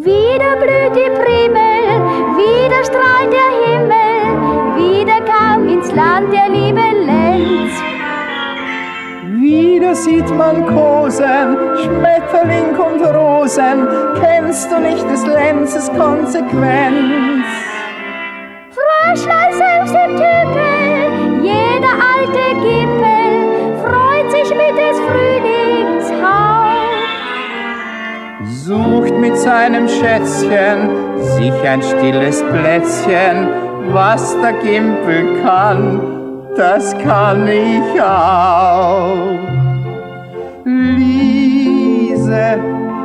Wieder blüht die Primel, wieder strahlt der Himmel, wieder kam ins Land der Liebe Lenz. Wieder sieht man Kosen, Schmetterling und Rosen, kennst du nicht des Lenzes Konsequenz? Fröschlein selbst im Tümpel, jeder alte Gimpel, freut sich mit des Frühlings Hauch. Sucht mit seinem Schätzchen sich ein stilles Plätzchen, was der Gimpel kann, das kann ich auch. Liese,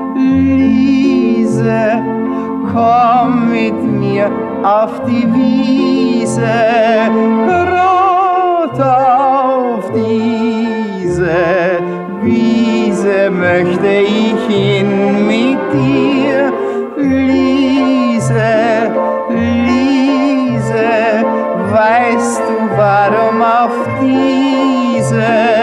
Liese, komm mit mir auf die Wiese, rot auf diese Wiese möchte ich hin mit dir. Liese, Liese, weißt du, warum auf diese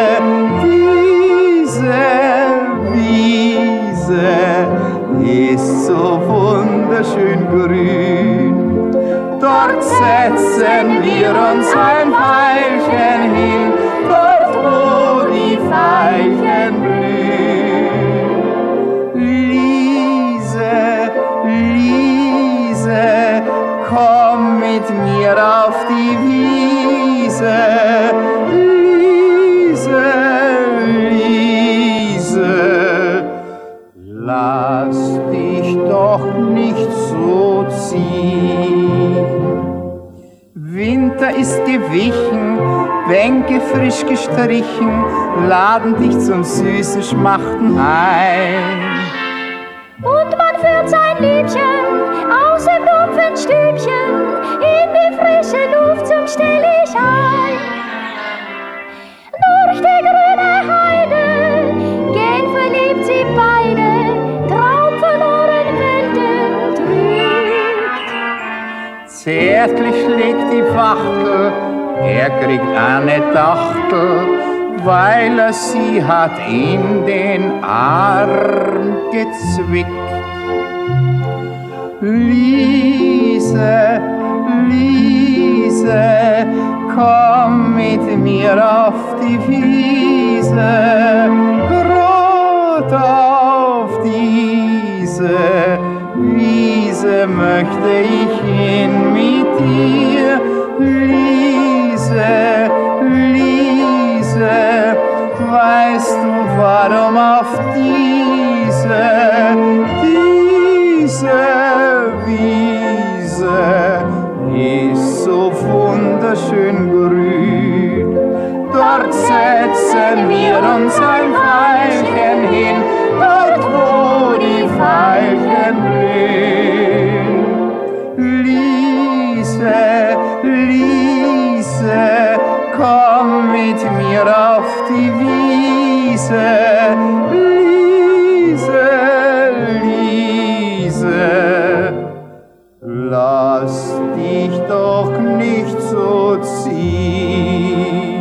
Wiese ist so wunderschön grün? Dort setzen wir uns ein Weilchen hin, dort wo die Veilchen blühen. Liese, Liese, komm mit mir auf die Wiese. Liese, Liese, lass dich doch nicht so ziehen. Winter ist gewichen, Bänke frisch gestrichen, laden dich zum süßen Schmachten ein. Und man führt sein Liebchen aus dem dumpfen Stübchen in die frische Luft zum Stellichein. Durch die grüne Heide gehen verliebt sie beide, traumverloren Welten trügt. Zärtlich schlägt die Wachtel, er kriegt eine Dachtel, weil er sie hat in den Arm gezwickt. Liese, Liese, komm mit mir auf die Wiese, rot auf diese Wiese möchte ich hin mit dir. Liese, Liese, weißt du, warum auf diese Wiese ist so wunderschön grün? Dort setzen wir uns ein Weilchen hin, dort wo die Veilchen blühen. Liese, Liese, komm mit mir auf die Wiese. Liese, Liese, lass dich doch nicht so ziehen.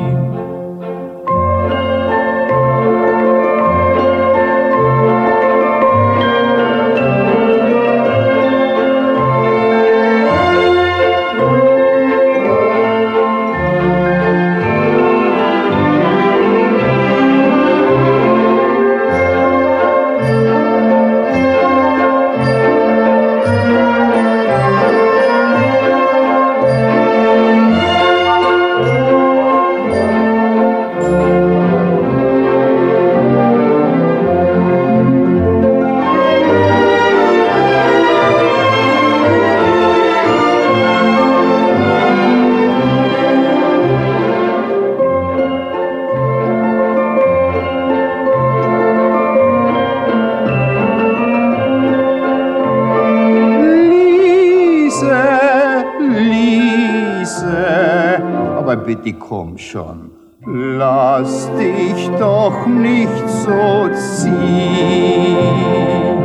Aber bitte komm schon, lass dich doch nicht so ziehen.